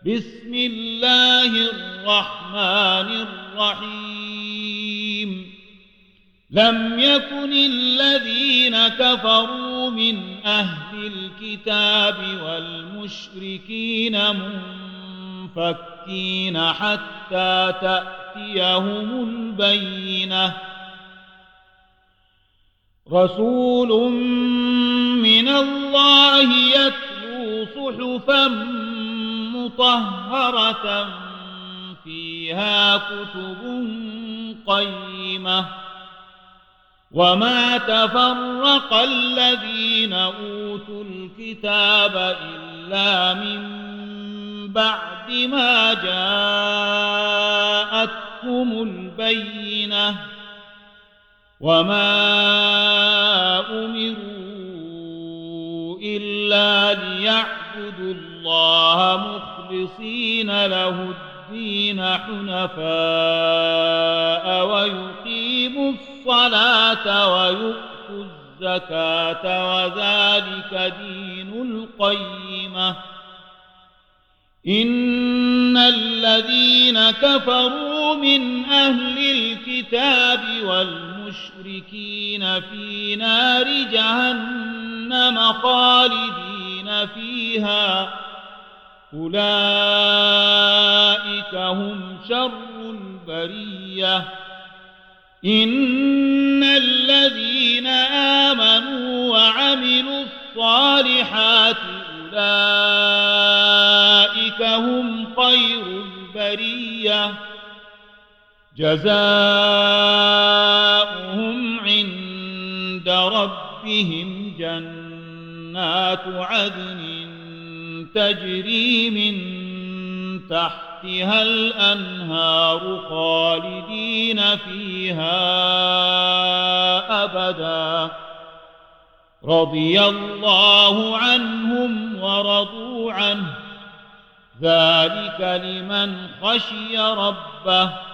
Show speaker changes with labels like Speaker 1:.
Speaker 1: بسم الله الرحمن الرحيم لم يكن الذين كفروا من أهل الكتاب والمشركين منفكين حتى تأتيهم البينة رسول من الله يتلو صحفا مطهرة فيها كتب قيمة وما تفرق الذين أوتوا الكتاب إلا من بعد ما جاءتهم البينة وما أمروا إلا ليعبدوا الله مخلصين له الدين حنفاء ويقيموا الصلاة ويؤتوا الزكاة وذلك دين القيمة إن الذين كفروا من أهل الكتاب والمشركين في نار جهنم خالدين فيها أولئك هم شر البرية إن الذين آمنوا وعملوا الصالحات أولئك هم خير البرية جزاؤهم عند ربهم جنات عدن تجري من تحتها الأنهار خالدين فيها أبدا رضي الله عنهم ورضوا عنه ذلك لمن خشي ربه